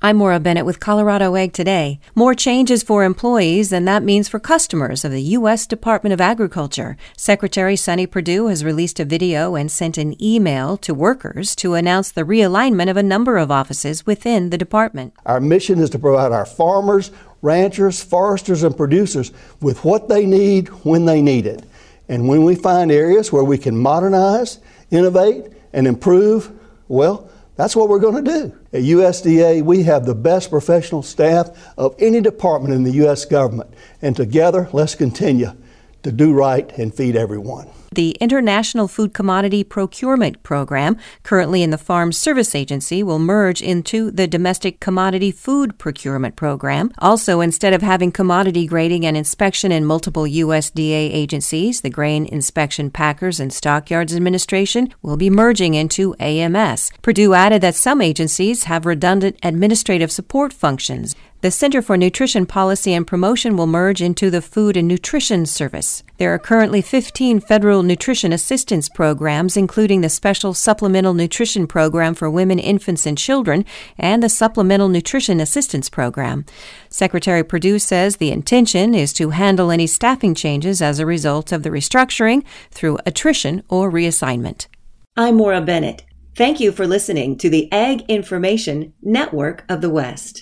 I'm Maura Bennett with Colorado Ag Today. More changes for employees than that means for customers of the U.S. Department of Agriculture. Secretary Sonny Perdue has released a video and sent an email to workers to announce the realignment of a number of offices within the department. Our mission is to provide our farmers, ranchers, foresters, and producers with what they need when they need it. And when we find areas where we can modernize, innovate, and improve, well, that's what we're going to do. At USDA, we have the best professional staff of any department in the U.S. government. And together, let's continue to do right and feed everyone. The International Food Commodity Procurement Program, currently in the Farm Service Agency, will merge into the Domestic Commodity Food Procurement Program. Also, instead of having commodity grading and inspection in multiple USDA agencies, the Grain Inspection Packers and Stockyards Administration will be merging into AMS. Perdue added that some agencies have redundant administrative support functions. The Center for Nutrition Policy and Promotion will merge into the Food and Nutrition Service. There are currently 15 federal nutrition assistance programs, including the Special Supplemental Nutrition Program for Women, Infants, and Children, and the Supplemental Nutrition Assistance Program. Secretary Perdue says the intention is to handle any staffing changes as a result of the restructuring through attrition or reassignment. I'm Maura Bennett. Thank you for listening to the Ag Information Network of the West.